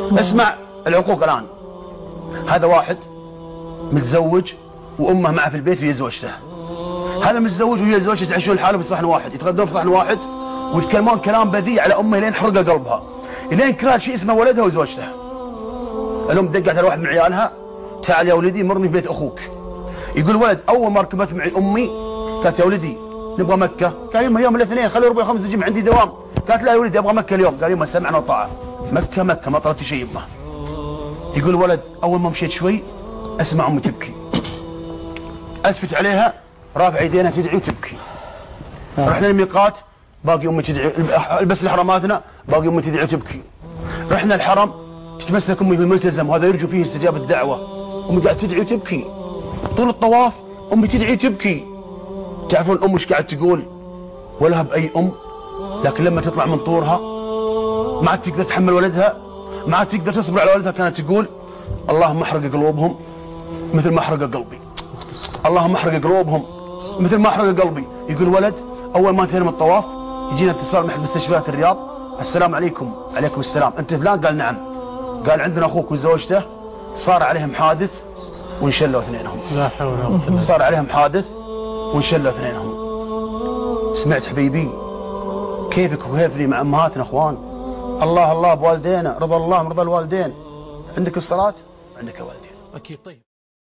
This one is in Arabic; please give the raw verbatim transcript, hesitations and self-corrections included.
اسمع العقوق الآن. هذا واحد متزوج وأمه معه في البيت وهي زوجته. هذا متزوج وهي زوجته يعيشون لحالهم في صحن واحد، يتغدون في صحن واحد ويتكلمون كلام بذيء على أمه لين حرقه قلبها، لين كرهت شيء اسمه ولدها وزوجته. الأم دقت على واحد من عيالها: تعال يا ولدي مرني في بيت أخوك. يقول ولد: أول ما ركبت معي أمي قالت: يا ولدي نبغى مكة. قال: يما يوم الاثنين خلي ربع خمس نجي عندي دوام. قالت: لا يا ولدي أبغى مكة اليوم. قال: يما سمعنا وطاعة، مكة مكة ما طلبت شيء يما. يقول ولد: أول ما مشيت شوي أسمع أمي تبكي، ألتفت عليها رافع يدينها تدعي وتبكي. رحنا الميقات باقي أمي تدعي، البس لحراماتنا باقي أمي تدعي وتبكي. رحنا الحرم تتمسك أمي بالملتزم وهذا يرجو فيه استجابة الدعوة، أمي قاعد تدعي وتبكي. طول الطواف أمي تدعي وتبكي. تعرفون الأم وش قاعد تقول؟ ولها بأي أم، لكن لما تطلع من طورها ما عاد تقدر تحمل ولدها، ما عاد تقدر تصبر على ولدها، كانت تقول: اللهم احرق قلوبهم مثل ما احرق قلبي، اللهم احرق قلوبهم مثل ما احرق قلبي. يقول ولد: اول ما انتهينا من الطواف يجينا اتصال من احد مستشفيات الرياض: السلام عليكم. عليكم السلام، انت فلان؟ قال: نعم. قال: عندنا اخوك وزوجته صار عليهم حادث وانشلوا اثنينهم. لا حول ولا قوة إلا بالله. صار عليهم حادث وانشلوا اثنينهم. سمعت حبيبي كيفك وكيفني مع امهاتنا اخوان؟ الله الله بوالدينا، رضا الله من رضا الوالدين. عندك الصلاة عندك الوالدين. اكيد. طيب.